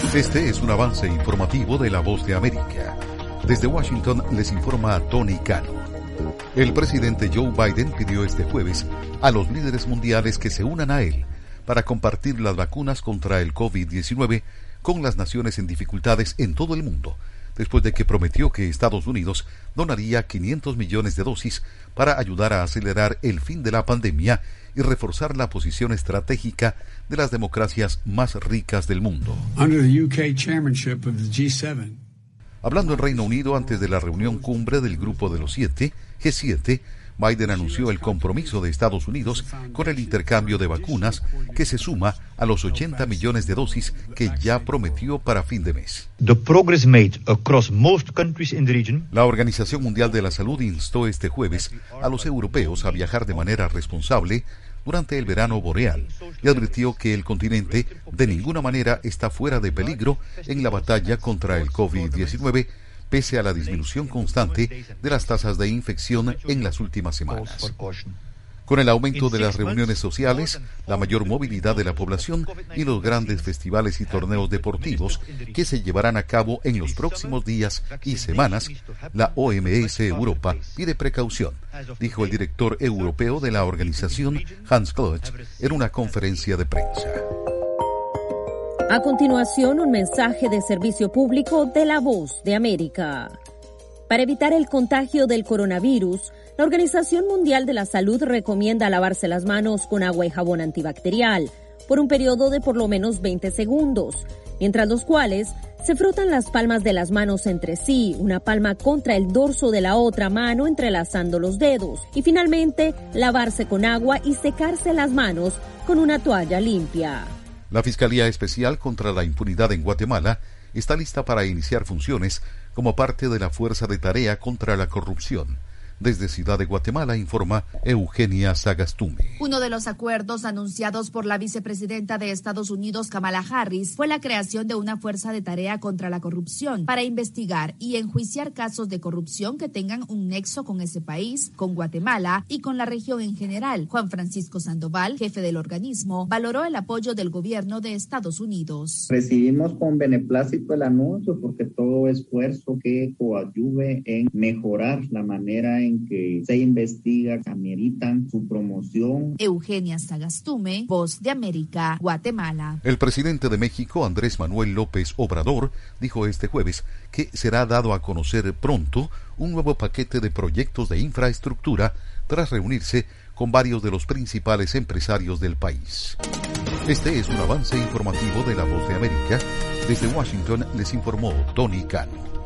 Este es un avance informativo de La Voz de América. Desde Washington les informa Tony Cano. El presidente Joe Biden pidió este jueves a los líderes mundiales que se unan a él para compartir las vacunas contra el COVID-19 con las naciones en dificultades en todo el mundo, después de que prometió que Estados Unidos donaría 500 millones de dosis para ayudar a acelerar el fin de la pandemia y reforzar la posición estratégica de las democracias más ricas del mundo. Hablando en Reino Unido antes de la reunión cumbre del Grupo de los Siete, G7, Biden anunció el compromiso de Estados Unidos con el intercambio de vacunas, que se suma a los 80 millones de dosis que ya prometió para fin de mes. La Organización Mundial de la Salud instó este jueves a los europeos a viajar de manera responsable durante el verano boreal y advirtió que el continente de ninguna manera está fuera de peligro en la batalla contra el COVID-19, pese a la disminución constante de las tasas de infección en las últimas semanas. Con el aumento de las reuniones sociales, la mayor movilidad de la población y los grandes festivales y torneos deportivos que se llevarán a cabo en los próximos días y semanas, la OMS Europa pide precaución, dijo el director europeo de la organización, Hans Kluge, en una conferencia de prensa. A continuación, un mensaje de servicio público de La Voz de América. Para evitar el contagio del coronavirus, la Organización Mundial de la Salud recomienda lavarse las manos con agua y jabón antibacterial por un periodo de por lo menos 20 segundos, mientras los cuales se frotan las palmas de las manos entre sí, una palma contra el dorso de la otra mano entrelazando los dedos, y finalmente lavarse con agua y secarse las manos con una toalla limpia. La Fiscalía Especial contra la Impunidad en Guatemala está lista para iniciar funciones como parte de la Fuerza de Tarea contra la Corrupción. Desde Ciudad de Guatemala informa Eugenia Sagastume. Uno de los acuerdos anunciados por la vicepresidenta de Estados Unidos, Kamala Harris, fue la creación de una fuerza de tarea contra la corrupción para investigar y enjuiciar casos de corrupción que tengan un nexo con ese país, con Guatemala y con la región en general. Juan Francisco Sandoval, jefe del organismo, valoró el apoyo del gobierno de Estados Unidos. Recibimos con beneplácito el anuncio porque todo esfuerzo que coadyuve en mejorar la manera en que se investiga, ameritan su promoción. Eugenia Sagastume, Voz de América, Guatemala. El presidente de México, Andrés Manuel López Obrador, dijo este jueves que será dado a conocer pronto un nuevo paquete de proyectos de infraestructura tras reunirse con varios de los principales empresarios del país. Este es un avance informativo de La Voz de América. Desde Washington les informó Tony Cano.